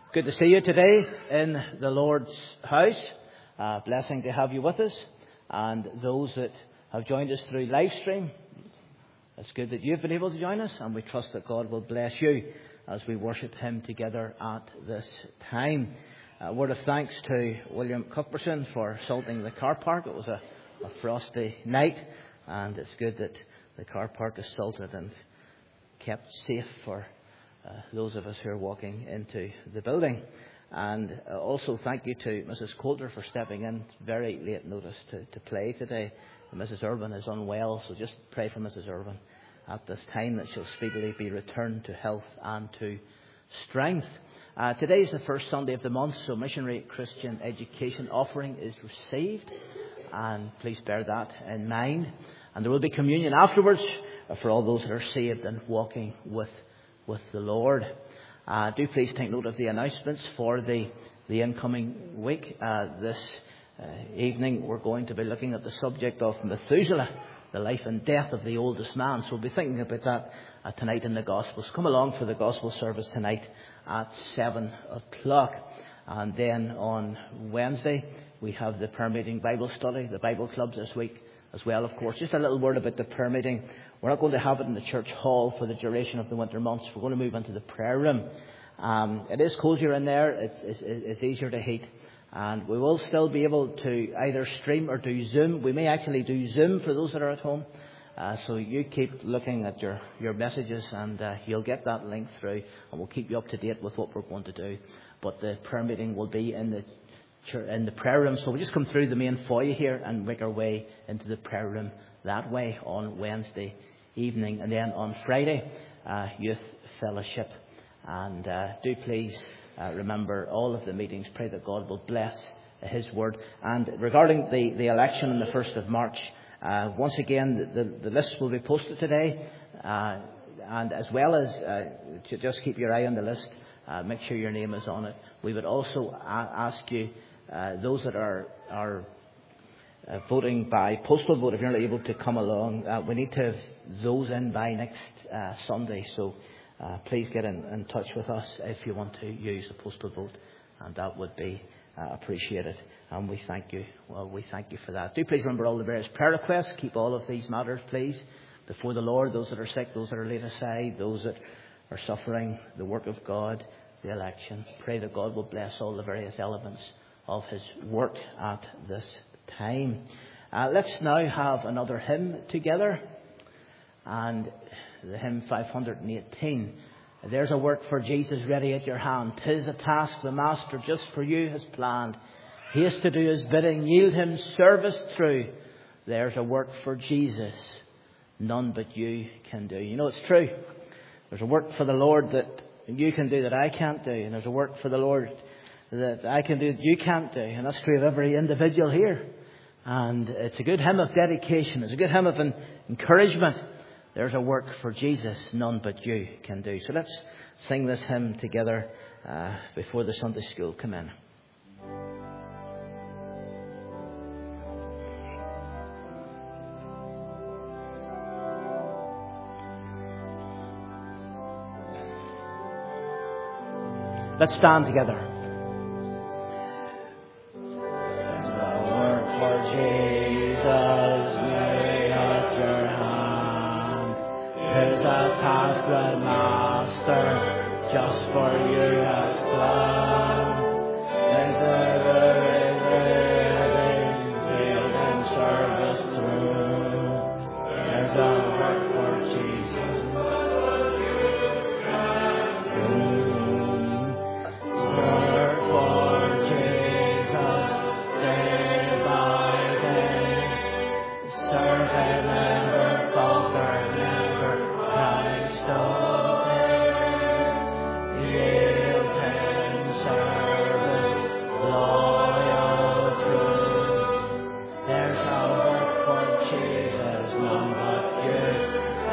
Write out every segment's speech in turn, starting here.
Good to see you today in the Lord's house. Blessing to have you with us. And those that have joined us through live stream, it's good that you've been able to join us, and we trust that God will bless you as we worship Him together at this time. A word of thanks to William Cuthbertson for salting the car park. It was a frosty night, and it's good that the car park is salted and kept safe for those of us who are walking into the building. And also thank you to Mrs. Coulter for stepping in very late notice to play today. Mrs. Irvin is unwell, so just pray for Mrs. Irvin at this time, that she'll speedily be returned to health and to strength. Today is the first Sunday of the month, so Missionary Christian Education offering is received, and please bear that in mind. And there will be communion afterwards for all those that are saved and walking with the Lord. Do please take note of the announcements for the incoming week. This evening we're going to be looking at the subject of Methuselah, the life and death of the oldest man. So we'll be thinking about that tonight in the Gospels. Come along for the Gospel service tonight at 7 o'clock. And then on Wednesday we have the prayer meeting Bible study, the Bible clubs this week as well, of course. Just a little word about the prayer meeting. We're not going to have it in the church hall for the duration of the winter months. We're going to move into the prayer room. It is cosier in there. It's easier to heat. And we will still be able to either stream or do Zoom. We may actually do Zoom for those that are at home. So you keep looking at your messages, and you'll get that link through, and we'll keep you up to date with what we're going to do. But the prayer meeting will be in the prayer room. So we just come through the main foyer here and make our way into the prayer room that way on Wednesday evening. And then on Friday, youth fellowship. And do please remember all of the meetings. Pray that God will bless His word. And regarding the election on the 1st of March, once again, the list will be posted today. And as well as to just keep your eye on the list, make sure your name is on it. We would also ask you, those that are voting by postal vote, if you're not able to come along, we need to have those in by next Sunday. So please get in touch with us if you want to use the postal vote, and that would be appreciated. And we thank you. Well, we thank you for that. Do please remember all the various prayer requests. Keep all of these matters, please, before the Lord. Those that are sick, those that are laid aside, those that are suffering, the work of God, the election. Pray that God will bless all the various elements of His work at this time. Let's now have another hymn together, and the hymn 518. There's a work for Jesus ready at your hand. 'Tis a task the Master just for you has planned. Haste to do His bidding, yield Him service true. There's a work for Jesus none but you can do. You know, it's true. There's a work for the Lord that you can do that I can't do, and there's a work for the Lord that I can do that you can't do, and that's true of every individual here. And it's a good hymn of dedication. It's a good hymn of encouragement. There's a work for Jesus none but you can do. So let's sing this hymn together before the Sunday school come in. Let's stand together. Jesus, lay at your hand. Here's a task the Master just for you has planned. There's a living, healed service through. There's a work for Jesus. Work for Jesus, day by day. Serve Him, never falter, never Christ obey. Yield Him service, loyal, true. There's a work for Jesus, none but you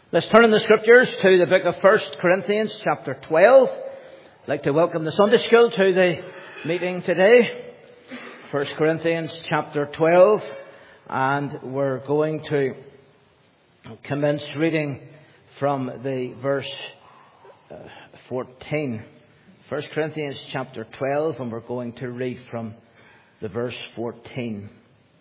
Let's turn in the Scriptures to the book of 1 Corinthians chapter 12. I'd like to welcome the Sunday School to the meeting today. 1 Corinthians chapter 12, and we're going to commence reading from the verse 14. 1 Corinthians chapter 12, and we're going to read from the verse 14.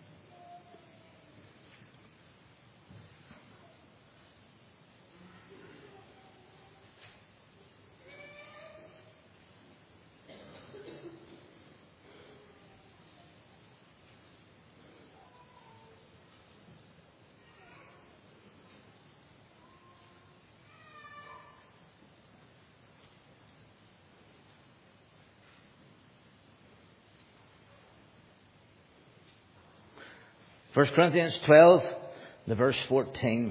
1 Corinthians 12, the verse 14.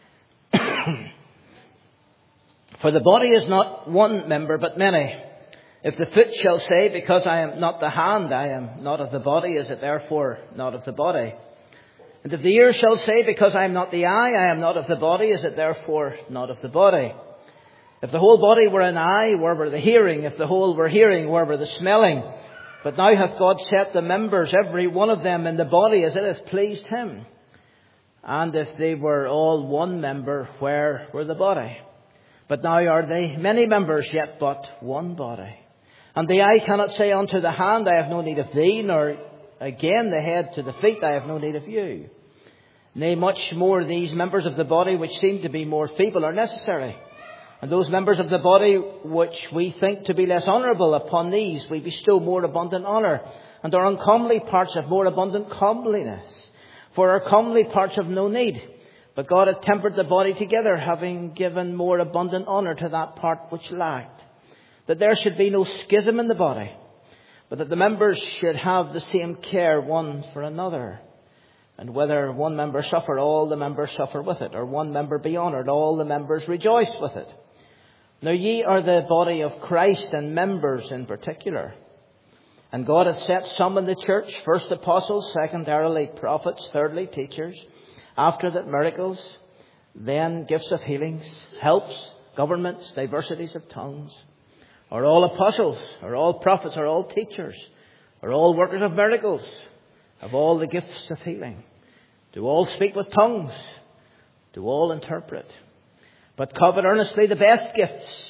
For the body is not one member, but many. If the foot shall say, because I am not the hand, I am not of the body, is it therefore not of the body? And if the ear shall say, because I am not the eye, I am not of the body, is it therefore not of the body? If the whole body were an eye, where were the hearing? If the whole were hearing, where were the smelling? But now hath God set the members, every one of them, in the body as it hath pleased him. And if they were all one member, where were the body? But now are they many members, yet but one body. And the eye cannot say unto the hand, I have no need of thee, nor again the head to the feet, I have no need of you. Nay, much more these members of the body, which seem to be more feeble, are necessary. And those members of the body which we think to be less honourable, upon these we bestow more abundant honour. And our uncomely parts have more abundant comeliness. For our comely parts have no need. But God hath tempered the body together, having given more abundant honour to that part which lacked. That there should be no schism in the body, but that the members should have the same care one for another. And whether one member suffer, all the members suffer with it. Or one member be honoured, all the members rejoice with it. Now ye are the body of Christ, and members in particular. And God hath set some in the church, first apostles, secondarily prophets, thirdly teachers, after that miracles, then gifts of healings, helps, governments, diversities of tongues. Are all apostles, are all prophets, are all teachers, are all workers of miracles, have all the gifts of healing? Do all speak with tongues? Do all interpret? But covet earnestly the best gifts,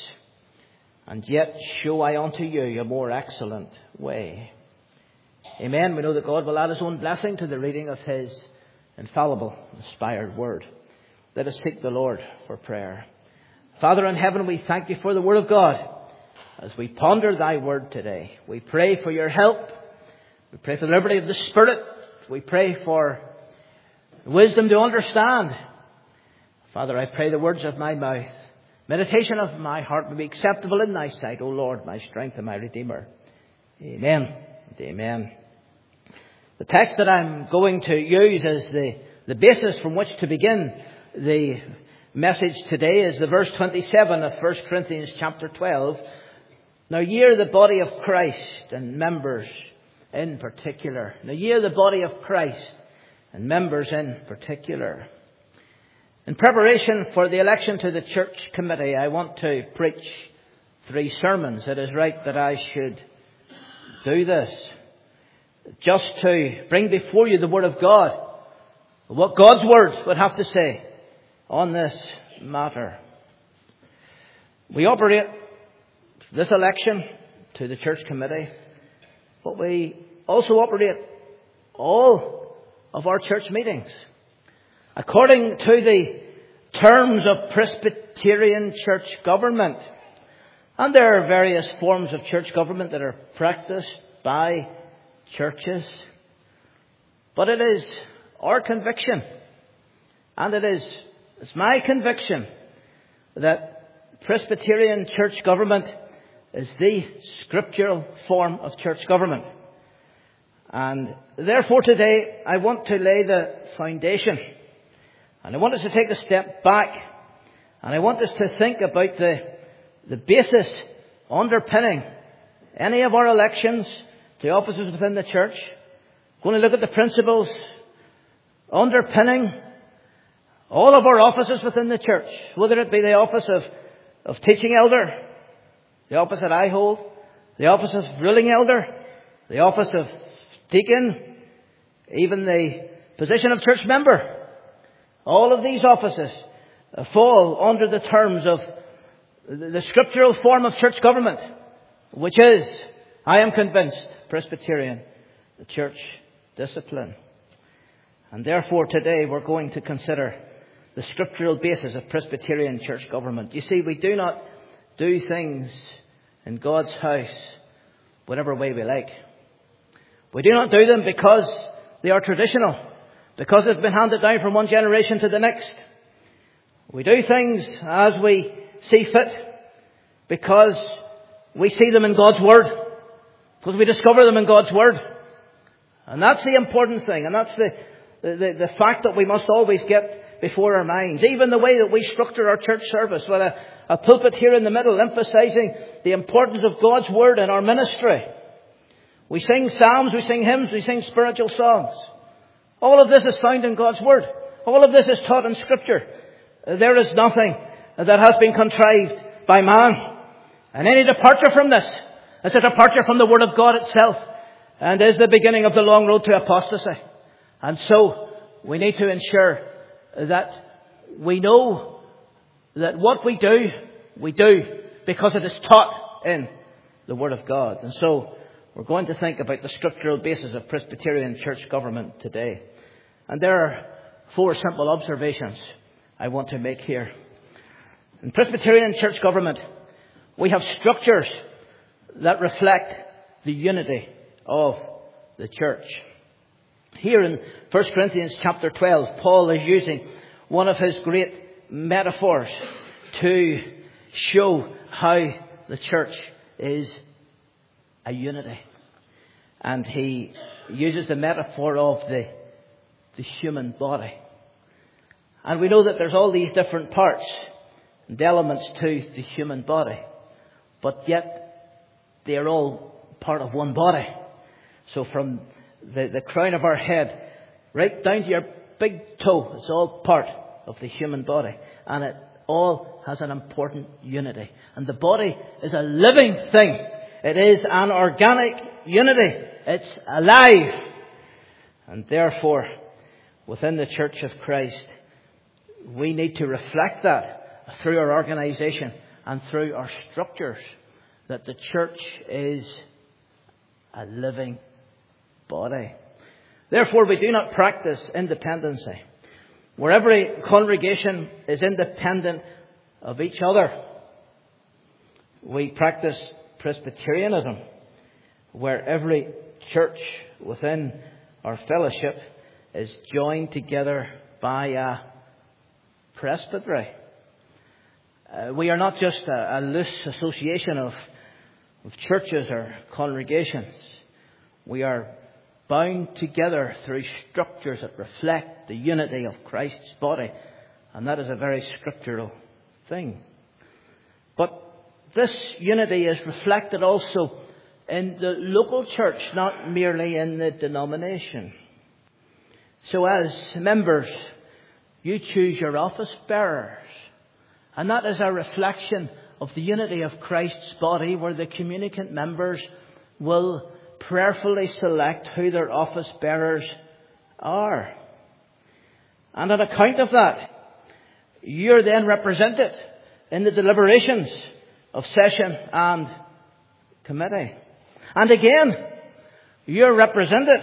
and yet show I unto you a more excellent way. Amen. We know that God will add his own blessing to the reading of his infallible, inspired word. Let us seek the Lord for prayer. Father in heaven, we thank you for the word of God. As we ponder thy word today, we pray for your help. We pray for the liberty of the Spirit. We pray for wisdom to understand. Father, I pray the words of my mouth, meditation of my heart will be acceptable in thy sight, O Lord, my strength and my Redeemer. Amen and amen. The text that I'm going to use as the basis from which to begin the message today is the verse 27 of 1 Corinthians chapter 12. Now ye are the body of Christ, and members in particular. Now ye are the body of Christ, and members in particular. In preparation for the election to the church committee, I want to preach 3 sermons. It is right that I should do this, just to bring before you the Word of God, what God's Word would have to say on this matter. We operate this election to the church committee, but we also operate all of our church meetings according to the terms of Presbyterian church government. And there are various forms of church government that are practiced by churches. But it is our conviction, and it's my conviction, that Presbyterian church government is the scriptural form of church government. And therefore today I want to lay the foundation. And I want us to take a step back. And I want us to think about the basis underpinning any of our elections to offices within the church. I'm going to look at the principles underpinning All of our offices within the church, whether it be the office of teaching elder, the office that I hold, the office of ruling elder, the office of deacon, even the position of church member, all of these offices fall under the terms of the scriptural form of church government, which is, I am convinced, Presbyterian, the church discipline. And therefore today we're going to consider the scriptural basis of Presbyterian church government. You see, we do not do things in God's house whatever way we like. We do not do them because they are traditional, because they've been handed down from one generation to the next. We do things as we see fit because we see them in God's Word, because we discover them in God's Word. And that's the important thing, and that's the fact that we must always get before our minds. Even the way that we structure our church service, with a pulpit here in the middle emphasizing the importance of God's Word in our ministry. We sing psalms, we sing hymns, we sing spiritual songs. All of this is found in God's Word. All of this is taught in Scripture. There is nothing that has been contrived by man. And any departure from this is a departure from the Word of God itself, and is the beginning of the long road to apostasy. And so we need to ensure that we know that what we do because it is taught in the Word of God. And so we're going to think about the scriptural basis of Presbyterian church government today. And there are 4 simple observations I want to make here. In Presbyterian church government, we have structures that reflect the unity of the church. Here in 1 Corinthians chapter 12, Paul is using one of his great metaphors to show how the church is a unity. And he uses the metaphor of the human body. And we know that there's all these different parts and elements to the human body, but yet they are all part of one body. So from the crown of our head right down to your big toe, it's all part of the human body. And it all has an important unity. And the body is a living thing. It is an organic unity. It's alive. And therefore, within the Church of Christ, we need to reflect that through our organization and through our structures, that the church is a living body. Therefore, we do not practice independency, where every congregation is independent of each other. We practice Presbyterianism, where every church within our fellowship is joined together by a presbytery. We are not just a loose association of churches or congregations. We are bound together through structures that reflect the unity of Christ's body. And that is a very scriptural thing. But this unity is reflected also in the local church, not merely in the denomination. So as members, you choose your office bearers. And that is a reflection of the unity of Christ's body, where the communicant members will prayerfully select who their office bearers are. And on account of that, you're then represented in the deliberations of session and committee. And again, you're represented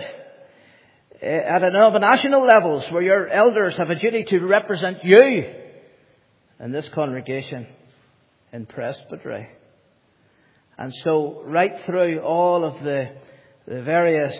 at denominational levels, where your elders have a duty to represent you in this congregation in presbytery. And so right through all of the various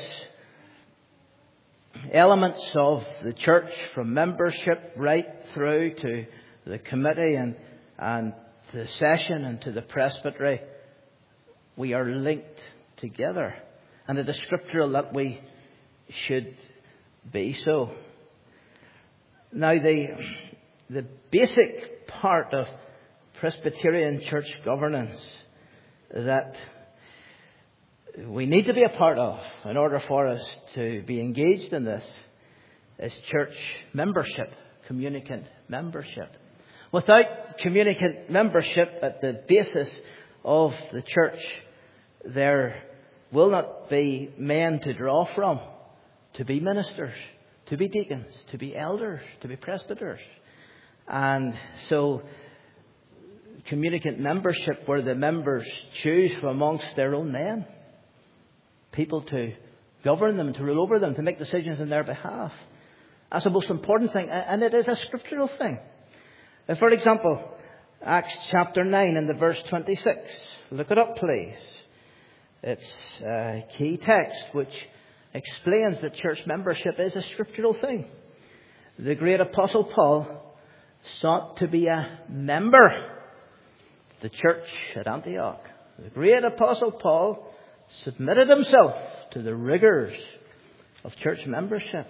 elements of the church, from membership right through to the committee and the session and to the presbytery, we are linked together. And it is scriptural that we should be so. Now the basic part of Presbyterian church governance that we need to be a part of in order for us to be engaged in this is church membership communicant membership. Without communicant membership at the basis of the church, there will not be men to draw from, to be ministers, to be deacons, to be elders, to be presbyters. And so communicant membership, where the members choose from amongst their own men, people to govern them, to rule over them, to make decisions on their behalf. That's the most important thing, and it is a scriptural thing. For example, Acts chapter 9 and the verse 26. Look it up, please. It's a key text which explains that church membership is a scriptural thing. The great apostle Paul sought to be a member of the church at Antioch. The great apostle Paul submitted himself to the rigors of church membership.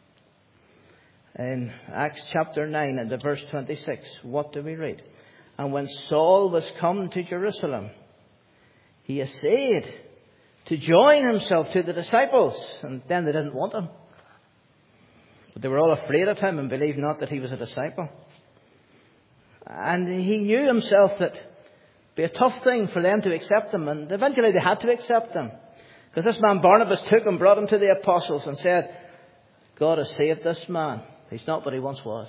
In Acts chapter 9 and the verse 26, what do we read? And when Saul was come to Jerusalem, he essayed to join himself to the disciples, and then they didn't want him. But they were all afraid of him and believed not that he was a disciple. And he knew himself that it would be a tough thing for them to accept him, and eventually they had to accept him. Because this man Barnabas took him, brought him to the apostles and said, God has saved this man. He's not what he once was.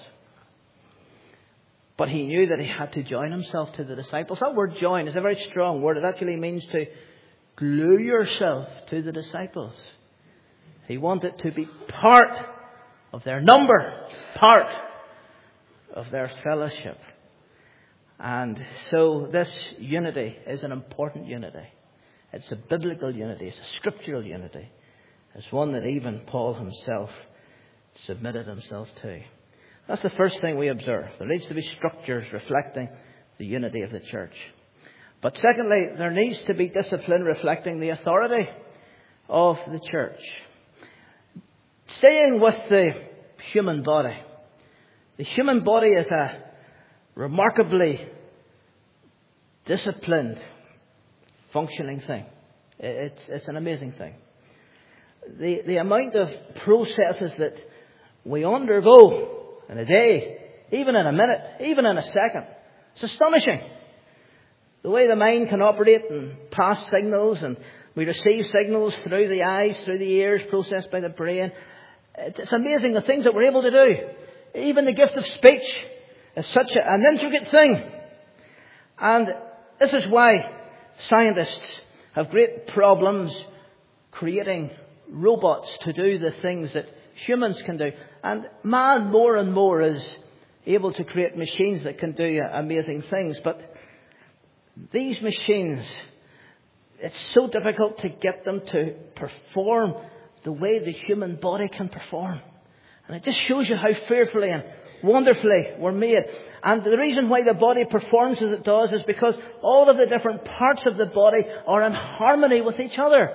But he knew that he had to join himself to the disciples. That word join is a very strong word. It actually means to glue yourself to the disciples. He wanted to be part of their number, part of their fellowship. And so this unity is an important unity. It's a biblical unity. It's a scriptural unity. It's one that even Paul himself submitted himself to. That's the first thing we observe. There needs to be structures reflecting the unity of the church. But secondly, there needs to be discipline reflecting the authority of the church. Staying with the human body. The human body is a remarkably disciplined, functioning thing. It's an amazing thing. The amount of processes that we undergo in a day, even in a minute, even in a second, it's astonishing. The way the mind can operate and pass signals, and we receive signals through the eyes, through the ears, processed by the brain. It's amazing the things that we're able to do. Even the gift of speech is such an intricate thing. And this is why scientists have great problems creating robots to do the things that humans can do. And man more and more is able to create machines that can do amazing things. But these machines, it's so difficult to get them to perform the way the human body can perform. And it just shows you how fearfully and wonderfully we're made. And the reason why the body performs as it does is because all of the different parts of the body are in harmony with each other.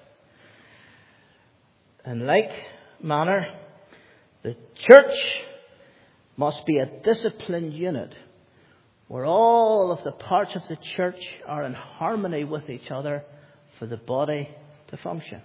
In like manner, the church must be a disciplined unit where all of the parts of the church are in harmony with each other for the body to function.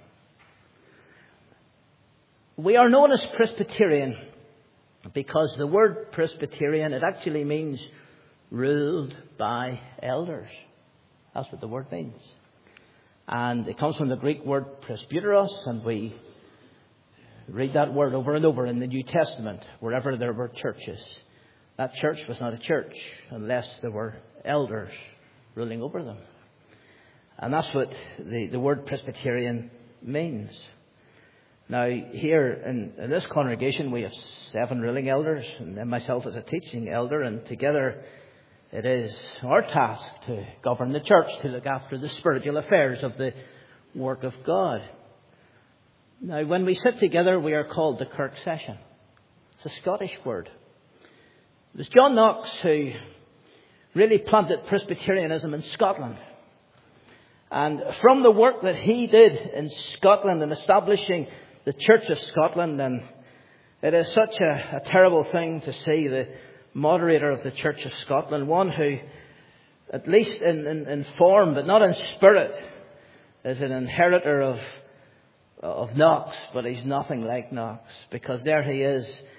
We are known as Presbyterian because the word Presbyterian, it actually means ruled by elders. That's what the word means. And it comes from the Greek word presbyteros, and we read that word over and over in the New Testament, wherever there were churches. That church was not a church unless there were elders ruling over them. And that's what the word Presbyterian means. Now, here in this congregation, we have 7 ruling elders, and then myself as a teaching elder, and together it is our task to govern the church, to look after the spiritual affairs of the work of God. Now, when we sit together, we are called the Kirk Session. It's a Scottish word. It was John Knox who really planted Presbyterianism in Scotland. And from the work that he did in Scotland in establishing the Church of Scotland, and it is such a terrible thing to see the moderator of the Church of Scotland, one who, at least in form but not in spirit, is an inheritor of Knox, but he's nothing like Knox, because there he is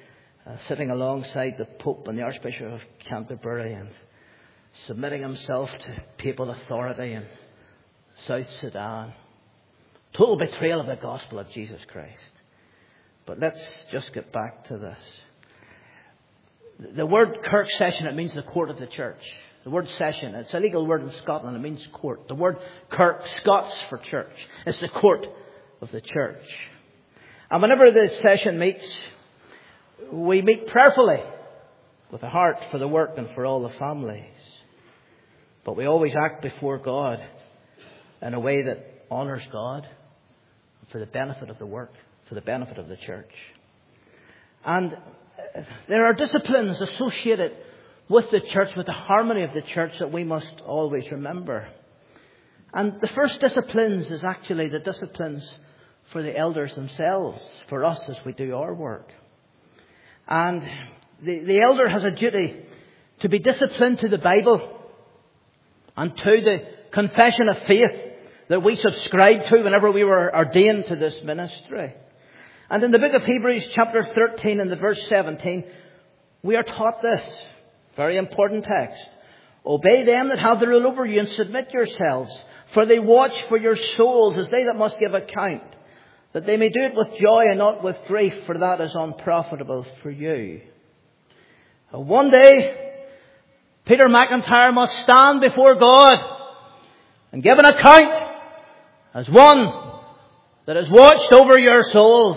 sitting alongside the Pope and the Archbishop of Canterbury and submitting himself to papal authority in South Sudan. Total betrayal of the gospel of Jesus Christ. But let's just get back to this. The word kirk session, it means the court of the church. The word session, it's a legal word in Scotland, it means court. The word kirk, Scots for church. It's the court of the church. And whenever the session meets, we meet prayerfully with a heart for the work and for all the families. But we always act before God in a way that honours God for the benefit of the work, for the benefit of the church. And there are disciplines associated with the church, with the harmony of the church, that we must always remember. And the first disciplines is actually the disciplines for the elders themselves, for us as we do our work. And the elder has a duty to be disciplined to the Bible and to the confession of faith that we subscribe to whenever we were ordained to this ministry. And in the book of Hebrews chapter 13 and the verse 17, we are taught this very important text. Obey them that have the rule over you and submit yourselves, for they watch for your souls as they that must give account, that they may do it with joy and not with grief, for that is unprofitable for you. One day, Peter McIntyre must stand before God and give an account as one that has watched over your souls.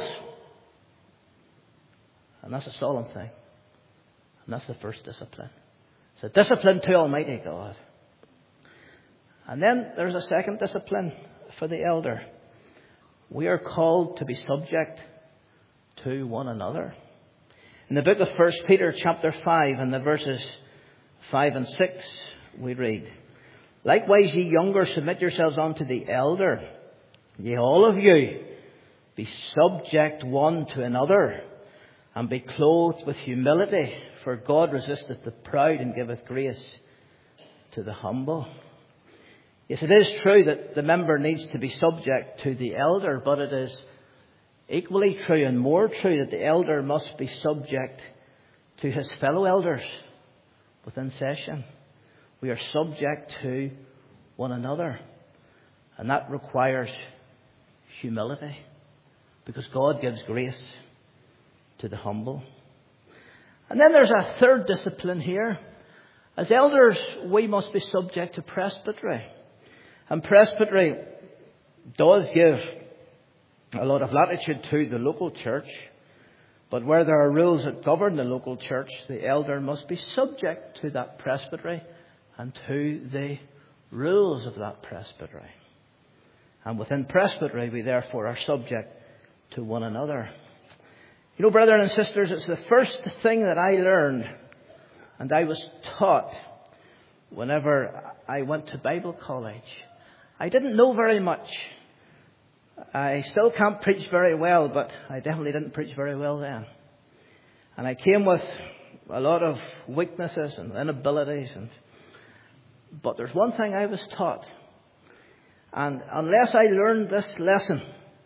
And that's a solemn thing. And that's the first discipline. It's a discipline to Almighty God. And then there's a second discipline for the elder. We are called to be subject to one another. In the book of 1 Peter chapter 5 and the verses 5 and 6 we read, Likewise ye younger, submit yourselves unto the elder. Ye all of you, be subject one to another, and be clothed with humility, for God resisteth the proud and giveth grace to the humble. Yes, it is true that the member needs to be subject to the elder, but it is equally true and more true that the elder must be subject to his fellow elders within session. We are subject to one another, and that requires humility, because God gives grace to the humble. And then there's a third discipline here. As elders, we must be subject to presbytery. And presbytery does give a lot of latitude to the local church. But where there are rules that govern the local church, the elder must be subject to that presbytery and to the rules of that presbytery. And within presbytery, we therefore are subject to one another. You know, brethren and sisters, it's the first thing that I learned and I was taught whenever I went to Bible college. I didn't know very much. I still can't preach very well, but I definitely didn't preach very well then. And I came with a lot of weaknesses and inabilities. But there's one thing I was taught. And unless I learned this lesson,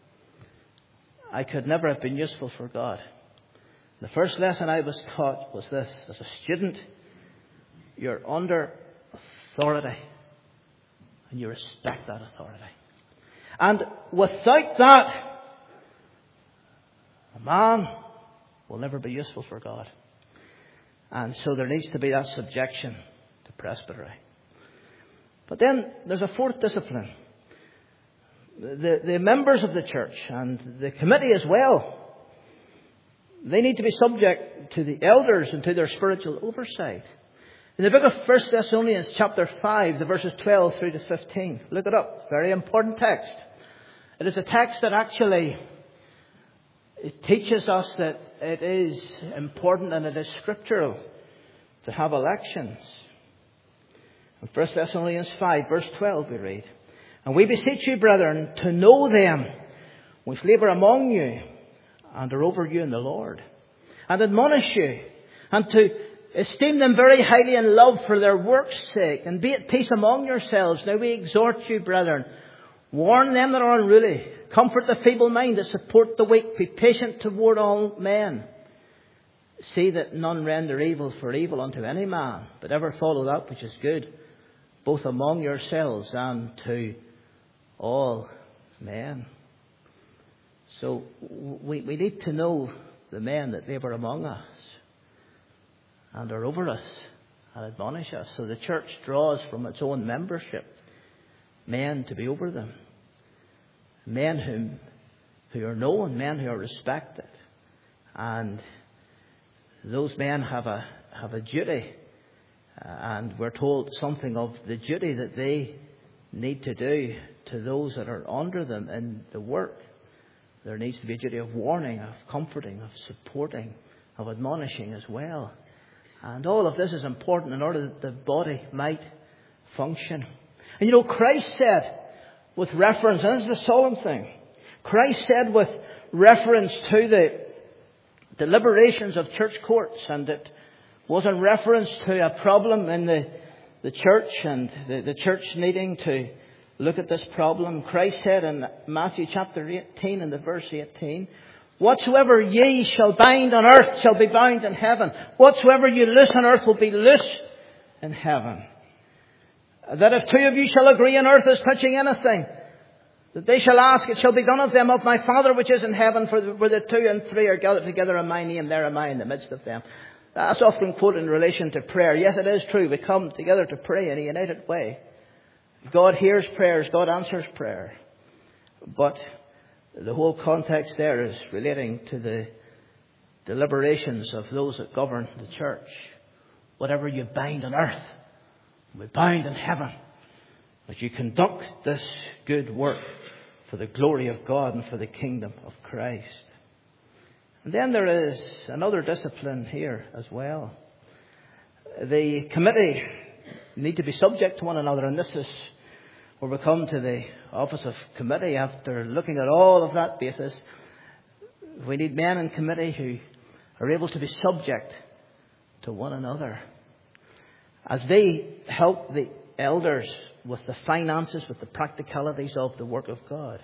I could never have been useful for God. The first lesson I was taught was this. As a student, you're under authority. And you respect that authority. And without that, a man will never be useful for God. And so there needs to be that subjection to presbytery. But then there's a fourth discipline. The members of the church and the committee as well, they need to be subject to the elders and to their spiritual oversight. In the book of 1 Thessalonians chapter 5, the verses 12 through to 15. Look it up. Very important text. It is a text that actually it teaches us that it is important and it is scriptural to have elections. In 1 Thessalonians 5, verse 12 we read, And we beseech you, brethren, to know them which labour among you and are over you in the Lord, and admonish you, and to esteem them very highly in love for their work's sake, and be at peace among yourselves. Now we exhort you, brethren, warn them that are unruly, comfort the feeble-minded, support the weak, be patient toward all men. See that none render evil for evil unto any man, but ever follow that which is good, both among yourselves and to all men. So we need to know the men that labour among us and are over us and admonish us. So the church draws from its own membership men to be over them. Men who are known, men who are respected. And those men have a duty. And we're told something of the duty that they need to do to those that are under them in the work. There needs to be a duty of warning, of comforting, of supporting, of admonishing as well. And all of this is important in order that the body might function. And you know, Christ said with reference, and this is the solemn thing, Christ said with reference to the deliberations of church courts, and it was in reference to a problem in the church and the church needing to look at this problem. Christ said in Matthew chapter 18 and the verse 18, whatsoever ye shall bind on earth shall be bound in heaven. Whatsoever you loose on earth will be loosed in heaven. That if two of you shall agree on earth as touching anything, that they shall ask, it shall be done of them of my Father which is in heaven. For where the 2 and 3 are gathered together in my name, there am I in the midst of them. That's often quoted in relation to prayer. Yes, it is true. We come together to pray in a united way. God hears prayers. God answers prayer. But the whole context there is relating to the deliberations of those that govern the church. Whatever you bind on earth will be bound in heaven. As you conduct this good work for the glory of God and for the kingdom of Christ. And then there is another discipline here as well. The committee need to be subject to one another, and this is where we come to the office of committee. After looking at all of that basis, we need men in committee who are able to be subject to one another as they help the elders with the finances, with the practicalities of the work of God.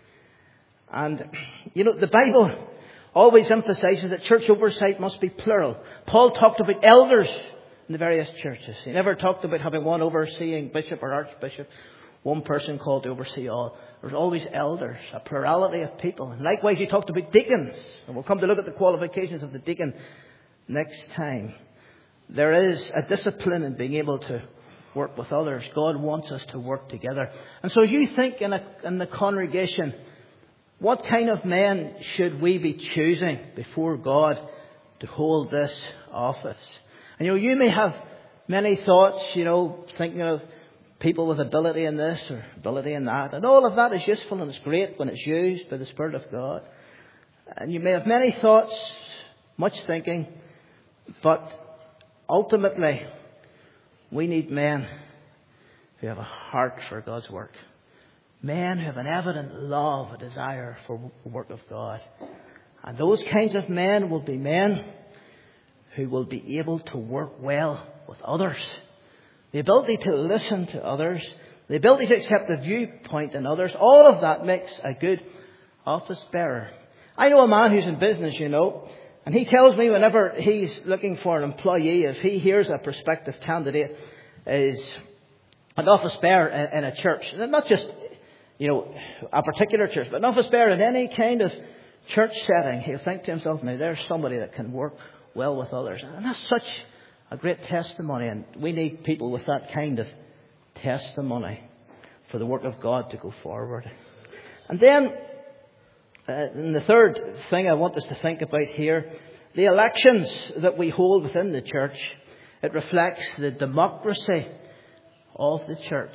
And, you know, the Bible always emphasizes that church oversight must be plural. Paul talked about elders in the various churches. He never talked about having one overseeing bishop or archbishop, one person called to oversee all. There's always elders, a plurality of people. And likewise, he talked about deacons. And we'll come to look at the qualifications of the deacon next time. There is a discipline in being able to work with others. God wants us to work together. And so you think in the congregation, what kind of men should we be choosing before God to hold this office? And you may have many thoughts, thinking of people with ability in this or ability in that. And all of that is useful and it's great when it's used by the Spirit of God. And you may have many thoughts, much thinking, but ultimately we need men who have a heart for God's work. Men who have an evident love, a desire for the work of God. And those kinds of men will be men who will be able to work well with others. The ability to listen to others. The ability to accept the viewpoint in others. All of that makes a good office bearer. I know a man who's in business, and he tells me whenever he's looking for an employee, if he hears a prospective candidate is an office bearer in a church, not just a particular church, but an office bearer in any kind of church setting, he'll think to himself, now there's somebody that can work well with others. And that's such a great testimony, and we need people with that kind of testimony for the work of God to go forward. And then, and the third thing I want us to think about here, the elections that we hold within the church, it reflects the democracy of the church.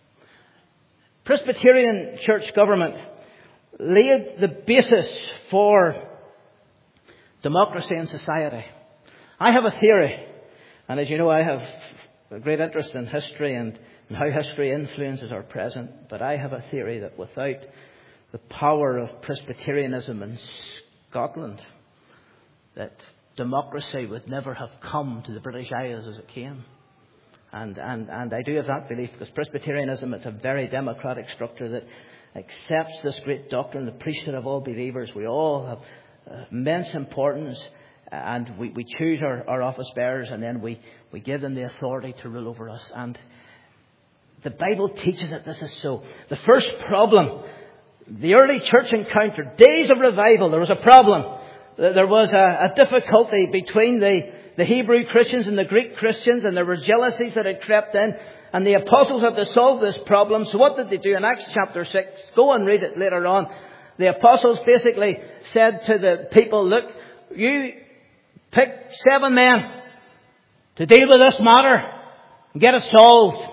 Presbyterian church government laid the basis for democracy in society. I have a theory, and as you know, I have a great interest in history and how history influences our present, but I have a theory that without the power of Presbyterianism in Scotland, that democracy would never have come to the British Isles as it came. And I do have that belief, because Presbyterianism, it's a very democratic structure that accepts this great doctrine, the priesthood of all believers. We all have immense importance. And we choose our office bearers, and then we give them the authority to rule over us. And the Bible teaches that this is so. The first problem the early church encountered, days of revival, there was a problem. There was a difficulty between the Hebrew Christians and the Greek Christians, and there were jealousies that had crept in. And the apostles had to solve this problem. So what did they do in Acts chapter 6? Go and read it later on. The apostles basically said to the people, look, you pick 7 men to deal with this matter and get it solved.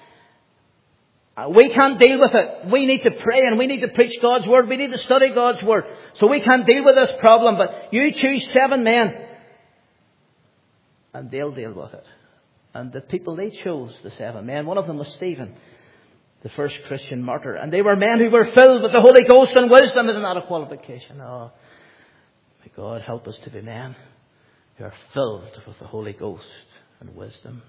We can't deal with it. We need to pray and we need to preach God's Word. We need to study God's Word. So we can't deal with this problem. But you choose 7 men and they'll deal with it. And the people they chose, the 7 men, one of them was Stephen, the first Christian martyr. And they were men who were filled with the Holy Ghost and wisdom. Isn't that a qualification? Oh, may God help us to be men who are filled with the Holy Ghost and wisdom.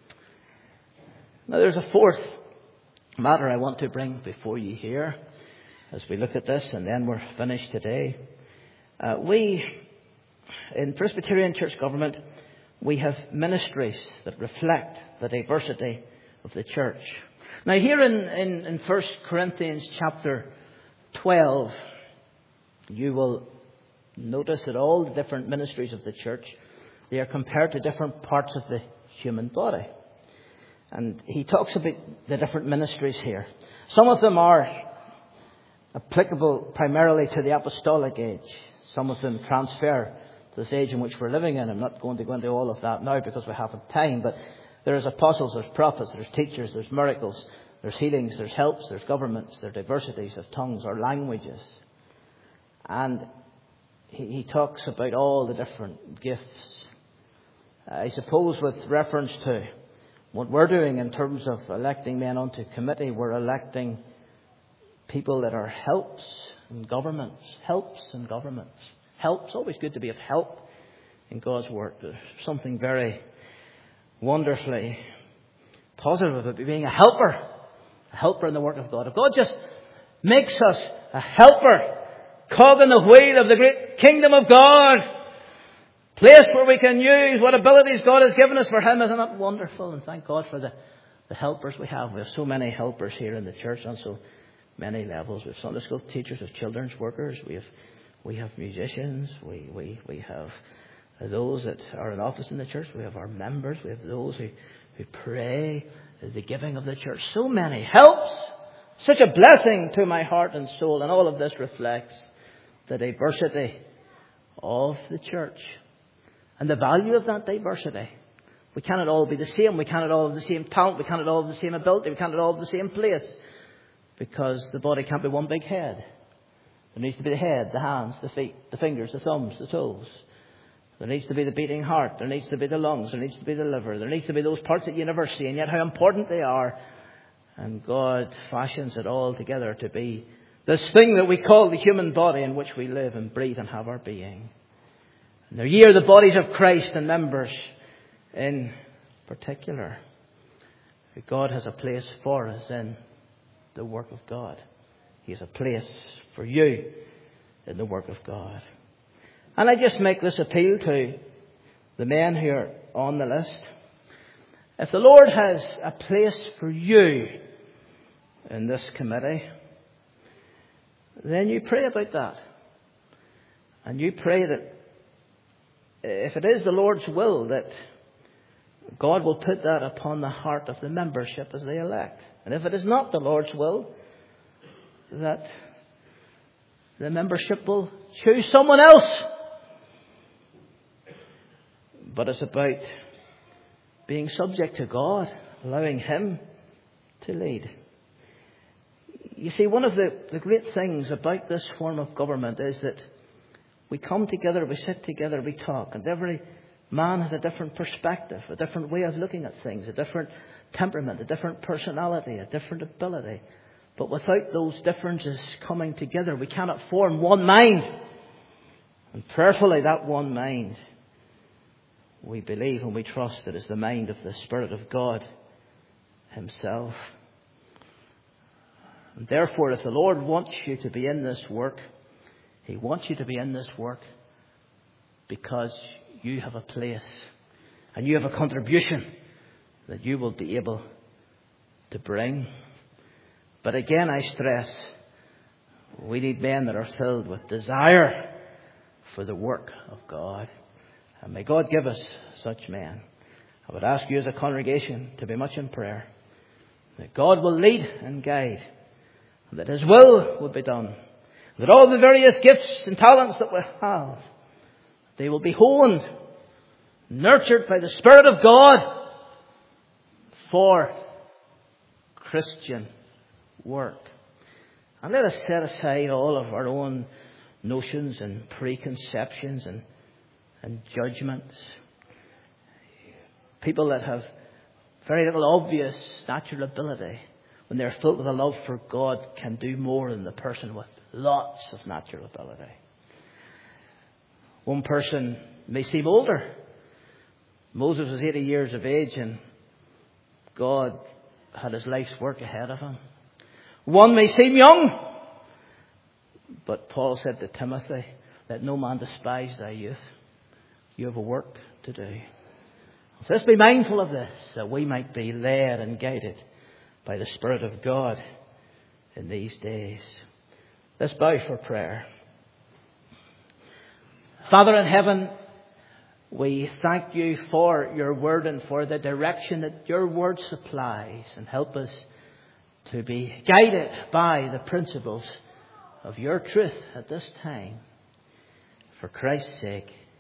Now there's a fourth matter I want to bring before you here as we look at this, and then we're finished today. We, in Presbyterian Church Government, we have ministries that reflect the diversity of the church. Now here in 1 Corinthians chapter 12, you will notice that all the different ministries of the church, they are compared to different parts of the human body. And he talks about the different ministries here. Some of them are applicable primarily to the apostolic age. Some of them transfer to this age in which we're living in. I'm not going to go into all of that now because we haven't time. But there's apostles, there's prophets, there's teachers, there's miracles, there's healings, there's helps, there's governments, there's diversities of tongues or languages. And he talks about all the different gifts. I suppose with reference to what we're doing in terms of electing men onto committee, we're electing people that are helps in governments. Helps in governments. Helps, always good to be of help in God's work. There's something very wonderfully positive about being a helper in the work of God. If God just makes us a helper, cog in the wheel of the great kingdom of God, place where we can use what abilities God has given us for Him. Isn't that wonderful? And thank God for the helpers we have. We have so many helpers here in the church on so many levels. We have Sunday school teachers, we have children's workers, we have musicians, we have those that are in office in the church, we have our members, we have those who pray, the giving of the church. So many helps. Such a blessing to my heart and soul. And all of this reflects the diversity of the church. And the value of that diversity. We cannot all be the same. We cannot all have the same talent. We cannot all have the same ability. We cannot all have the same place. Because the body can't be one big head. There needs to be the head, the hands, the feet, the fingers, the thumbs, the toes. There needs to be the beating heart. There needs to be the lungs. There needs to be the liver. There needs to be those parts that you never see. And yet how important they are. And God fashions it all together to be this thing that we call the human body in which we live and breathe and have our being. And they're ye are the bodies of Christ and members in particular. God has a place for us in the work of God. He has a place for you in the work of God. And I just make this appeal to the men who are on the list. If the Lord has a place for you in this committee, then you pray about that. And you pray that if it is the Lord's will, that God will put that upon the heart of the membership as they elect. And if it is not the Lord's will, that the membership will choose someone else. But it's about being subject to God, allowing Him to lead. You see, one of the great things about this form of government is that we come together, we sit together, we talk, and every man has a different perspective, a different way of looking at things, a different temperament, a different personality, a different ability. But without those differences coming together, we cannot form one mind. And prayerfully, that one mind, we believe and we trust it is the mind of the Spirit of God Himself. And therefore, if the Lord wants you to be in this work, He wants you to be in this work because you have a place and you have a contribution that you will be able to bring. But again, I stress, we need men that are filled with desire for the work of God. And may God give us such men. I would ask you as a congregation to be much in prayer, that God will lead and guide, and that His will be done, that all the various gifts and talents that we have, they will be honed, nurtured by the Spirit of God for Christian work. And let us set aside all of our own notions and preconceptions and judgments. People that have very little obvious natural ability, when they're filled with a love for God, can do more than the person with lots of natural ability. One person may seem older. Moses was 80 years of age and God had his life's work ahead of him. One may seem young, but Paul said to Timothy, let no man despise thy youth. You have a work to do. So let's be mindful of this, that we might be led and guided by the Spirit of God in these days. Let's bow for prayer. Father in heaven, we thank you for your word and for the direction that your word supplies, and help us to be guided by the principles of your truth at this time. For Christ's sake,